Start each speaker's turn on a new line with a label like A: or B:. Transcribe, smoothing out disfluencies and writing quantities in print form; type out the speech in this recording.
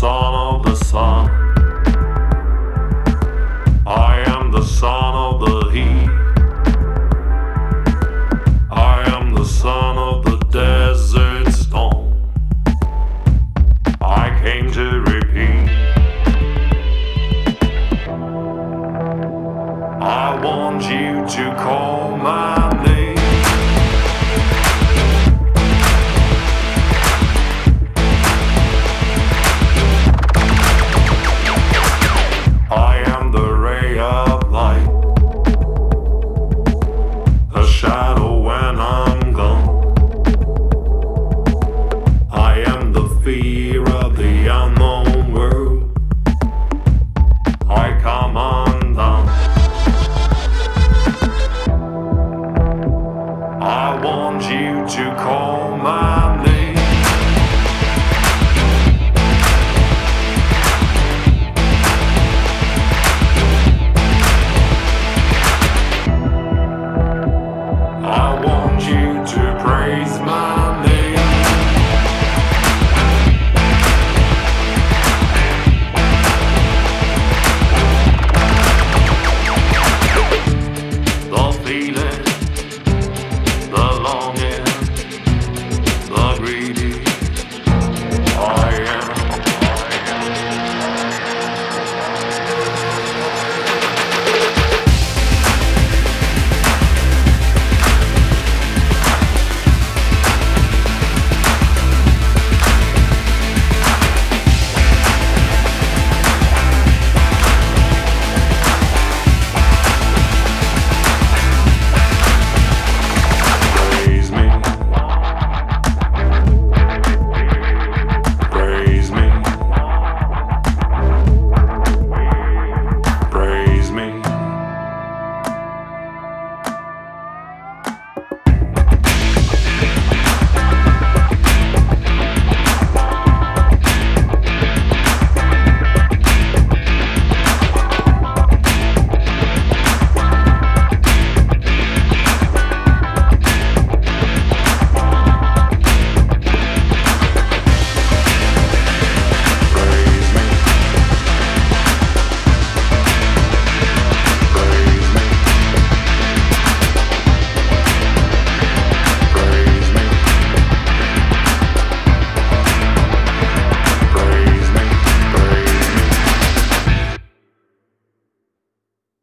A: son of the sun. I am the son of the heat. I am the son of the desert storm. I came to repeat. I want you to call my name. I am the ray of light, a shadow when I'm gone. I am the fear of the unknown world. I come undone. I want you to call my